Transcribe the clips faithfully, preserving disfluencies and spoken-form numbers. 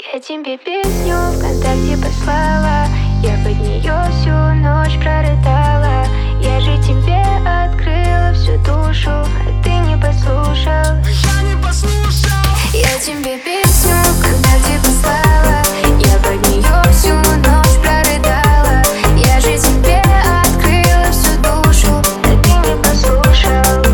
Я тебе песню ВКонтакте послала, я под нее всю ночь прорыдала. Я же тебе открыла всю душу, а ты не послушал. Я не послушал. Я тебе песню ВКонтакте послала, я под нее всю ночь прорыдала. Я же тебе открыла всю душу, а ты не послушал.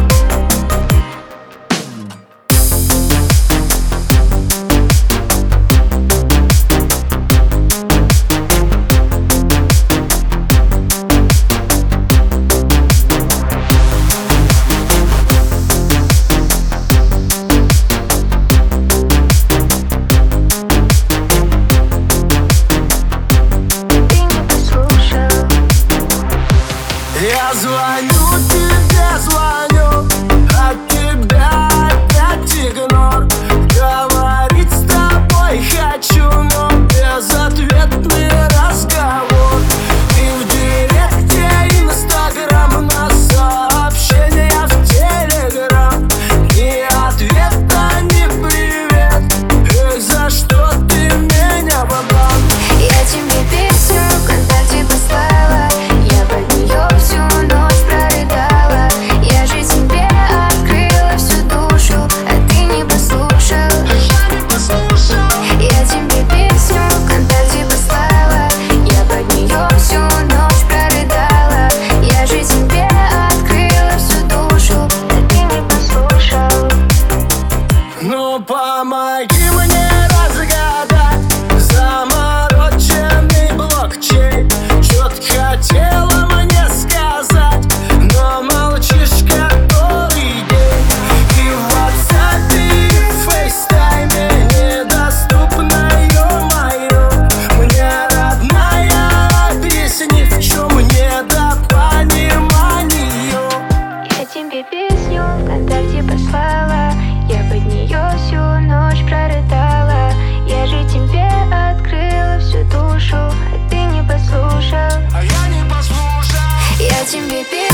Я звоню тебе, звоню, от тебя опять игнор. Говорить с тобой хочу, но безответный разговор. И в директе Инстаграм, на сообщения в Телеграм. Ни ответа, ни привет. Эх, за что ты меня в обман? Я тебе песню ВКонтакте послала, я под нее всю ночь прорыдала. Я же тебе открыла всю душу, а ты не послушал. Я не послушал. Я тебе песню ВКонтакте послала, я под нее всю ночь прорыдала. Я же тебе открыла всю душу, а ты не послушал. Ну помоги мне разгадать замороченный блокчейн. Чё-то хотела мне сказать, но молчишь который день. И в WhatsApp, и в FaceTime недоступна, ё-моё. Мне, родная, объясни, в чём недопонимание. Я тебе песню ВКонтакте послала, я под нее всю ночь прорыдала. Я же тебе открыла всю душу, а ты не послушал. А я не послушал. Я тебе песню